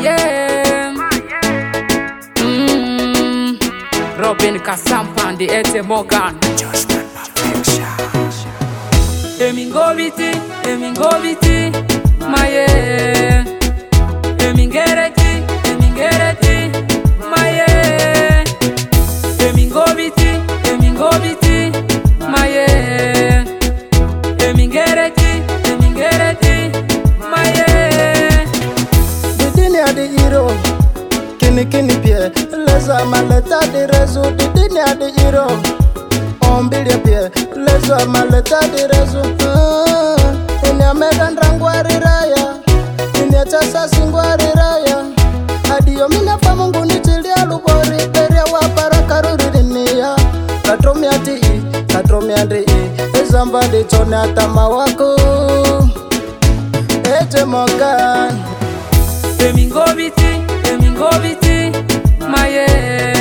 yeah. Robin Kasampandi Ete Morgan Emingobiti, maye. Emingereti, maye. Emingobiti, maye. Emingereti, maye. Didini adi hero, kini pie. Leza maleta di rezu, didini adi hero. Ombilia pie, leza maleta di rezu. Ini amedan rangwari raya, ini achasa singwari raya. Adio mina famungu nitilia lubori, beria wapara karuri dinia. Katromi adi, ezamba di chone atama wako. Ete Morgan Emingobiti, maye.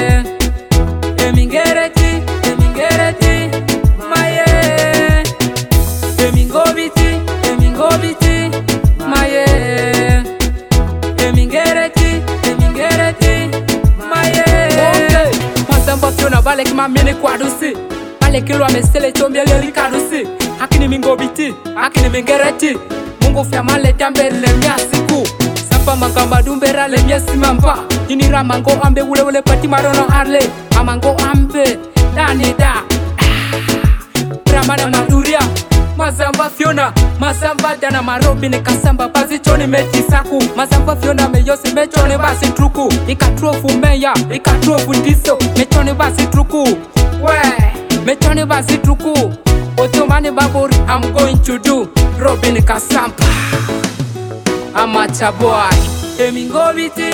Emingereti, maye. Emingobiti, maye. Emingereti, maye. Okay. Masamba fiona bale kima mene kwadusi. Bale kilo amesele chombia leli kadusi. Hakini mingobiti, hakini mingereti. Mungu fya male tambele miasiku. Sapa makamba dumbera le miasi mampa. Inira mango ambe ule pati marono arle. Amango ambe dani da. Ramana maduria. Mazamba fiona, mazamba dana marobine kasamba basi choni metisaku. Mazamba fiona meyose mechone basi truku. Ikatrofu meya, ikatrofu ndiso. Mechone basi truku. Mechone basi truku. Otomani baburi, I'm going to do Robin Kasampa. Amateur boy. Emingobiti,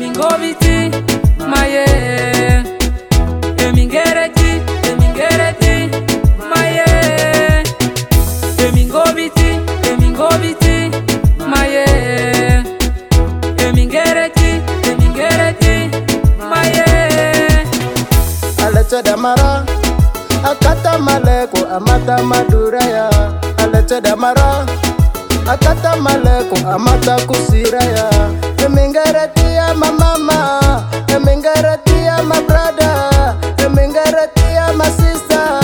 maye. Emingereti, maye. Emingobiti, maye. Emingereti, maye. Alete damara, akata maleko, amata maduraya. Alete damara, akata maleko, amata kusiraya. Emingereti ya mama, emingereti ya my brother, emingereti ya my sister.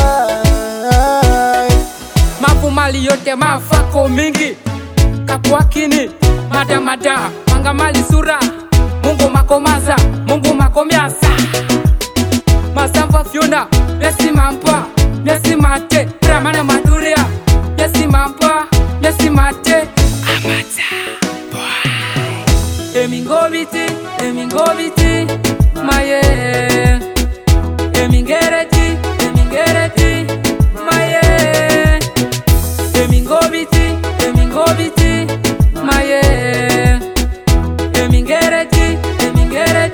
Mapu mali yote mafako mingi. Kapuakini, mada, manga mali sura. Mungu makomaza, Mungu makomiasa. Masamba fiona, yesi mampa, yesi mate. Ramana maduria, yesi mampa, yesi mate. Amateur boy. Emingobiti, maye. Emingereti, maye. Emingobiti, maye. Emingereti,